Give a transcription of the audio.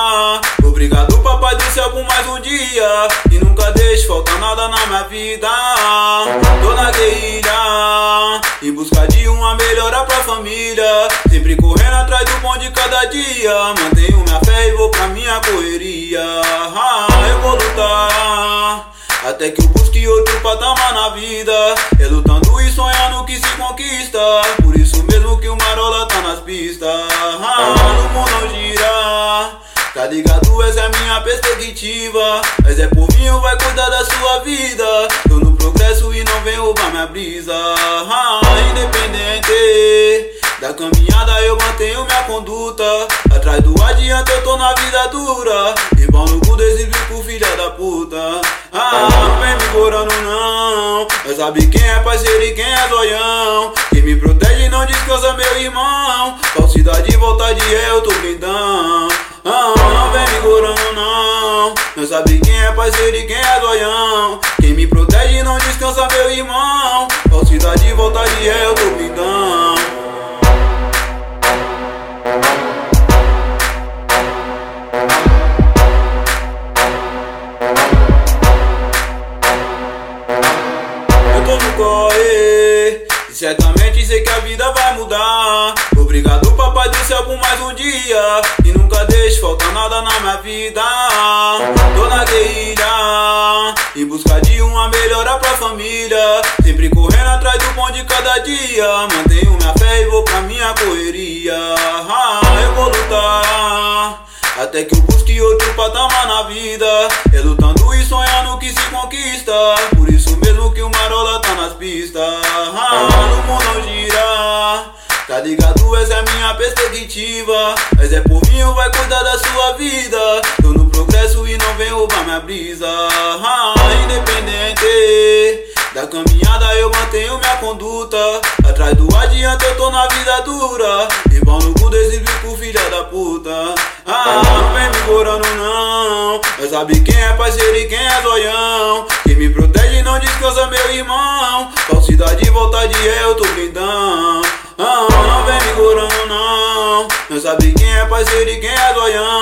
Obrigado, papai do céu, por mais um dia, e nunca deixe faltar nada na minha vida. Tô na guerrilha, em busca de uma melhora pra família, sempre correndo atrás do bom de cada dia. Mantenho minha fé e vou pra minha correria. Eu vou lutar até que eu busque outro patamar na vida. É lutando e sonhando que se conquista, por isso mesmo que o Marola tá nas pistas. O mundo não gira, tá ligado? Essa é a minha perspectiva. Mas é por mim, vai cuidar da sua vida. Tô no progresso e não vem roubar minha brisa. Independente da caminhada, eu mantenho minha conduta. Atrás do adiante, eu tô na vida dura. E pau no cu desse bico, filha da puta. Não vem me gorando não, mas sabe quem é parceiro e quem é zoião. Quem me protege não descansa, meu irmão. Falsidade, vontade, eu tô blindão. Não vem me gorando não, mas sabe quem é parceiro e quem é zoião. Quem me protege não descansa, meu irmão. Falsidade, vontade, eu tô blindão. Correr, e certamente sei que a vida vai mudar. Obrigado, papai do céu, por mais um dia, e nunca deixe faltar nada na minha vida. Tô na guerrilha, em busca de uma melhora pra família, sempre correndo atrás do bom de cada dia. Mantenho minha fé e vou pra minha correria. Eu vou lutar até que eu busque outro patamar na vida. É lutando e sonhando que se conquista, por isso mesmo que o Marola tá nas pistas. O mundo não gira, tá ligado? Essa é a minha perspectiva. Mas é por mim, vai cuidar da sua vida. Tô no progresso e não vem roubar minha brisa. Independente da caminhada, eu mantenho minha conduta. Atrás do adiante, eu tô na vida dura. E pau no cu desse bico, filha da puta. Não vem me gorando não, mas sabe quem é parceiro e quem é zoião. Quem me protege não descansa, meu irmão. Falsidade, vontade, eu tô blindão. Não vem me gorando não, mas sabe quem é parceiro e quem é zoião.